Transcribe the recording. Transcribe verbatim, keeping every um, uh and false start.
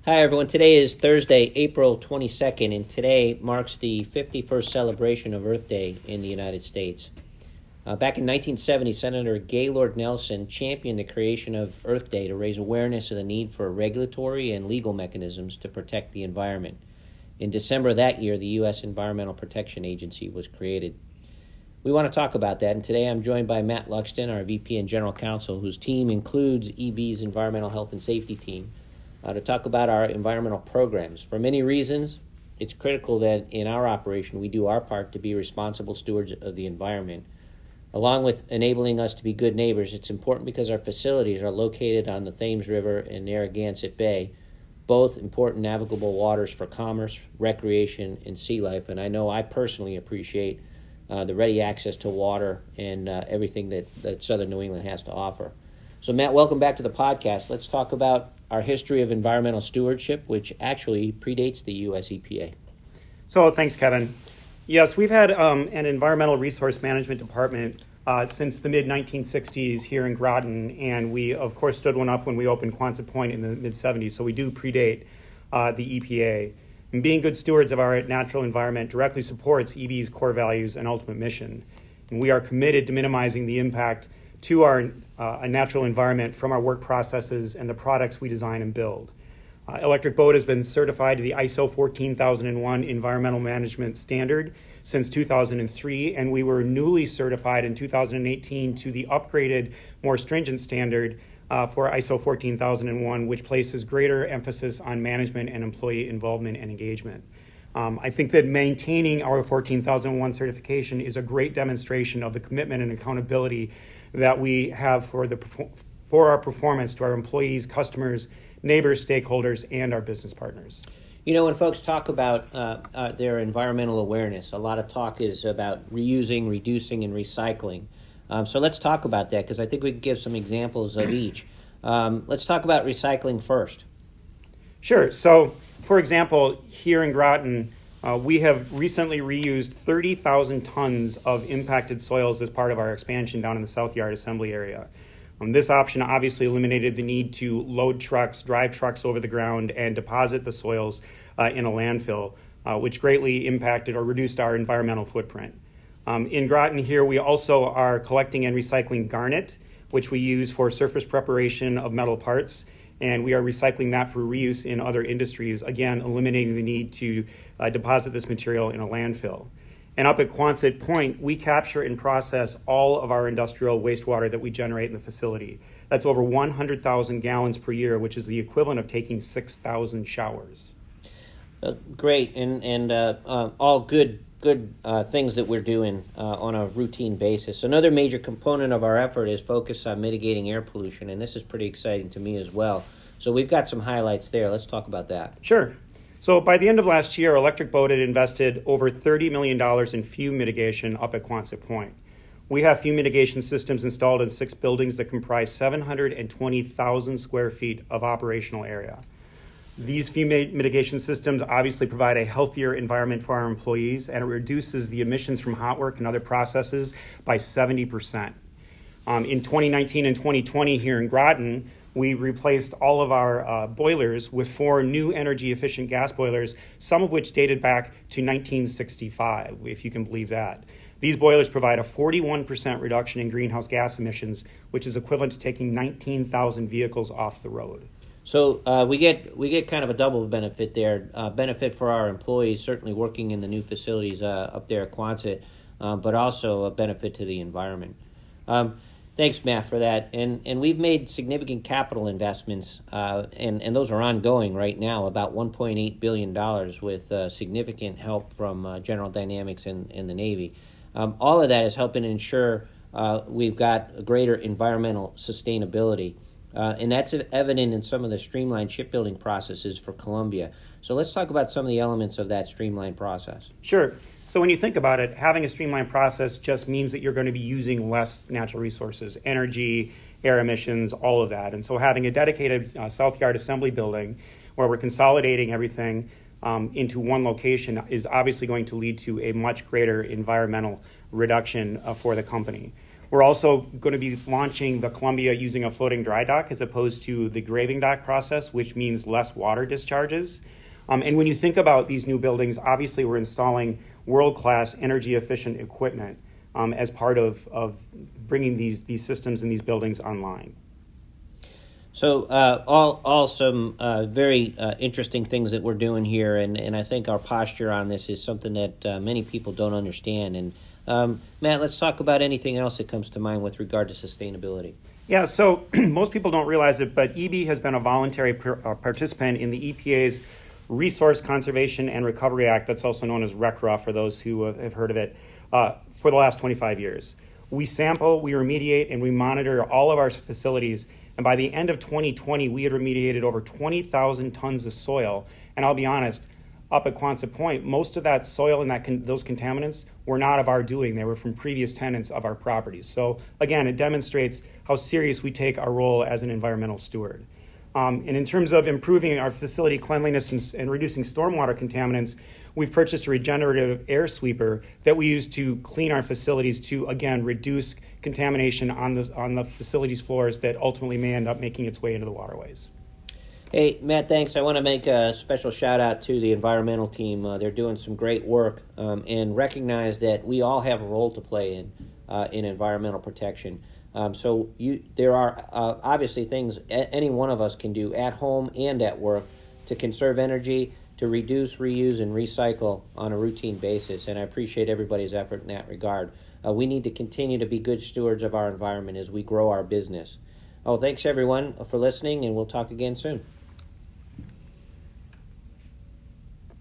Hi, everyone. Today is Thursday, April twenty-second, and today marks the fifty-first celebration of Earth Day in the United States. Uh, back in nineteen seventy, Senator Gaylord Nelson championed the creation of Earth Day to raise awareness of the need for regulatory and legal mechanisms to protect the environment. In December of that year, the U S Environmental Protection Agency was created. We want to talk about that, and today I'm joined by Matt Luxton, our V P and General Counsel, whose team includes E B's Environmental Health and Safety team, uh, to talk about our environmental programs. For many reasons, it's critical that in our operation we do our part to be responsible stewards of the environment. Along with enabling us to be good neighbors, it's important because our facilities are located on the Thames River and Narragansett Bay, both important navigable waters for commerce, recreation, and sea life. And I know I personally appreciate uh, the ready access to water and uh, everything that, that Southern New England has to offer. So, Matt, welcome back to the podcast. Let's talk about our history of environmental stewardship, which actually predates the U S E P A. So, thanks, Kevin. Yes, we've had um, an environmental resource management department uh, since the mid nineteen sixties here in Groton, and we, of course, stood one up when we opened Quonset Point in the mid seventies, so we do predate uh, the E P A. And being good stewards of our natural environment directly supports E B's core values and ultimate mission. And we are committed to minimizing the impact to our uh, natural environment from our work processes and the products we design and build. Uh, Electric Boat has been certified to the I S O fourteen thousand one Environmental Management Standard since two thousand three, and we were newly certified in two thousand eighteen to the upgraded, more stringent standard uh, for I S O fourteen thousand one, which places greater emphasis on management and employee involvement and engagement. Um, I think that maintaining our fourteen thousand one certification is a great demonstration of the commitment and accountability that we have for the for our performance to our employees, customers, neighbors, stakeholders, and our business partners. You know, when folks talk about uh, uh, their environmental awareness, a lot of talk is about reusing, reducing, and recycling. Um, so let's talk about that, because I think we can give some examples of each. Um, let's talk about recycling first. Sure. So, for example, here in Groton, uh, we have recently reused thirty thousand tons of impacted soils as part of our expansion down in the South Yard Assembly area. Um, this option obviously eliminated the need to load trucks, drive trucks over the ground, and deposit the soils uh, in a landfill, uh, which greatly impacted or reduced our environmental footprint. Um, in Groton here, we also are collecting and recycling garnet, which we use for surface preparation of metal parts, and we are recycling that for reuse in other industries, again, eliminating the need to uh, deposit this material in a landfill. And up at Quonset Point, we capture and process all of our industrial wastewater that we generate in the facility. That's over one hundred thousand gallons per year, which is the equivalent of taking six thousand showers. Uh, great, and and uh, uh, all good good uh, things that we're doing uh, on a routine basis. Another major component of our effort is focus on mitigating air pollution, and this is pretty exciting to me as well. So we've got some highlights there. Let's talk about that. Sure. So by the end of last year, Electric Boat had invested over thirty million dollars in fume mitigation up at Quonset Point. We have fume mitigation systems installed in six buildings that comprise seven hundred twenty thousand square feet of operational area. These fume mitigation systems obviously provide a healthier environment for our employees, and it reduces the emissions from hot work and other processes by seventy percent. Um, in twenty nineteen and twenty twenty here in Groton, we replaced all of our uh, boilers with four new energy-efficient gas boilers, some of which dated back to nineteen sixty-five, if you can believe that. These boilers provide a forty-one percent reduction in greenhouse gas emissions, which is equivalent to taking nineteen thousand vehicles off the road. So uh, we get we get kind of a double benefit there. Uh, benefit for our employees, certainly working in the new facilities uh, up there at Quonset, uh, but also a benefit to the environment. Um, Thanks, Matt, for that. And and we've made significant capital investments, uh, and, and those are ongoing right now, about one point eight billion dollars with uh, significant help from uh, General Dynamics and, and the Navy. Um, all of that is helping ensure uh, we've got a greater environmental sustainability. Uh, and that's evident in some of the streamlined shipbuilding processes for Columbia. So let's talk about some of the elements of that streamlined process. Sure. So when you think about it, having a streamlined process just means that you're going to be using less natural resources, energy, air emissions, all of that. And so having a dedicated uh, South Yard Assembly building where we're consolidating everything um, into one location is obviously going to lead to a much greater environmental reduction uh, for the company. We're also going to be launching the Columbia using a floating dry dock as opposed to the graving dock process, which means less water discharges. Um, and when you think about these new buildings, obviously we're installing world-class energy-efficient equipment um, as part of, of bringing these, these systems in these buildings online. So uh, all all some uh, very uh, interesting things that we're doing here, and, and I think our posture on this is something that uh, many people don't understand. And um, Matt, let's talk about anything else that comes to mind with regard to sustainability. Yeah, so most people don't realize it, but E B has been a voluntary per, uh, participant in the E P A's Resource Conservation and Recovery Act, that's also known as R C R A for those who have heard of it, uh, for the last twenty-five years. We sample, we remediate, and we monitor all of our facilities. And by the end of twenty twenty, we had remediated over twenty thousand tons of soil. And I'll be honest, up at Quonset Point, most of that soil and that con- those contaminants were not of our doing. They were from previous tenants of our properties. So again, it demonstrates how serious we take our role as an environmental steward. Um, and in terms of improving our facility cleanliness and, and reducing stormwater contaminants, we've purchased a regenerative air sweeper that we use to clean our facilities to, again, reduce contamination on the, on the facilities floors that ultimately may end up making its way into the waterways. Hey, Matt, thanks. I want to make a special shout out to the environmental team. Uh, they're doing some great work um, and recognize that we all have a role to play in uh, in environmental protection. Um, so you, there are uh, obviously things a- any one of us can do at home and at work to conserve energy, to reduce, reuse, and recycle on a routine basis. And I appreciate everybody's effort in that regard. Uh, we need to continue to be good stewards of our environment as we grow our business. Oh, thanks everyone for listening, and we'll talk again soon.